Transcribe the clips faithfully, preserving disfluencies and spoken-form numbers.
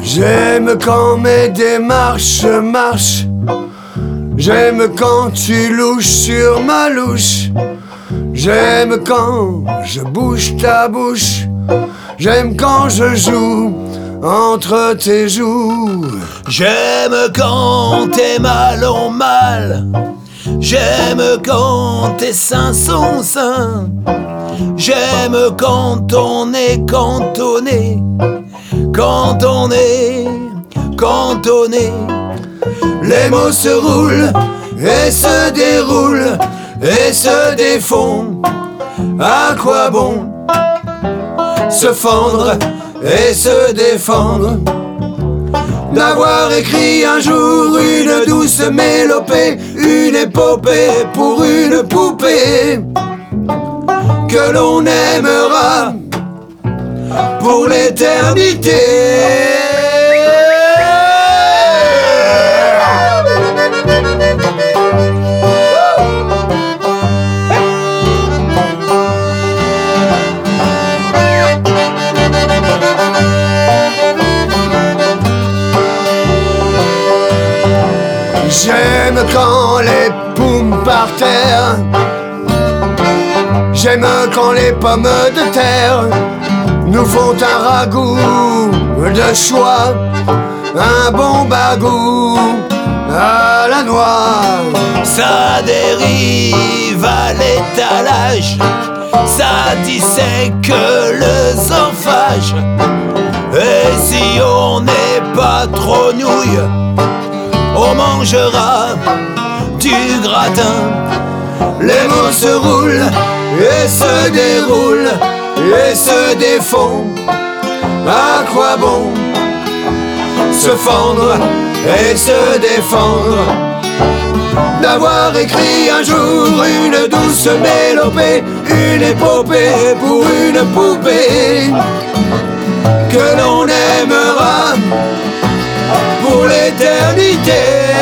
J'aime quand mes démarches marchent. J'aime quand tu louches sur ma louche. J'aime quand je bouge ta bouche. J'aime quand je joue entre tes joues. J'aime quand tes mal ont mal. J'aime quand tes seins sont sains. J'aime quand on est cantonné. Quand on est cantonné. Les mots se roulent et se déroulent et se défont. À quoi bon se fendre et se défendre? D'avoir écrit un jour une douce mélopée, une épopée pour une poupée que l'on aimera pour l'éternité. J'aime quand les poums par terre. J'aime quand les pommes de terre nous font un ragoût de choix, un bon bagou à la noix. Ça dérive à l'étalage, ça dissèque l'œsophage. Et si on n'est pas trop nouille, on mangera du gratin. Les mots se roulent et se déroulent et se défont. À quoi bon se fendre et se défendre? D'avoir écrit un jour une douce mélopée, une épopée pour une poupée que l'on aimera pour l'éternité.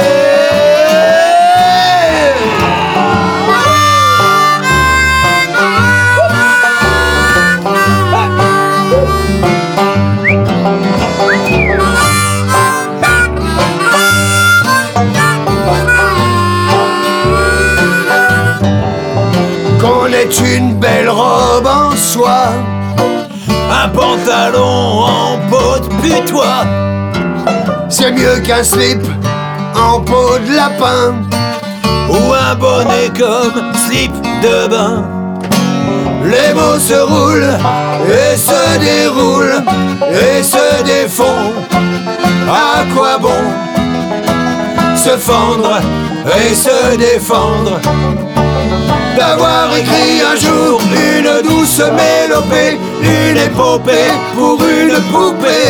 Qu'on ait une belle robe en soie, un pantalon en peau de putois, c'est mieux qu'un slip en peau de lapin ou un bonnet comme slip de bain. Les mots se roulent et se déroulent et se défont. À quoi bon se fendre et se défendre? D'avoir écrit un jour une douce mélopée, une épopée pour une poupée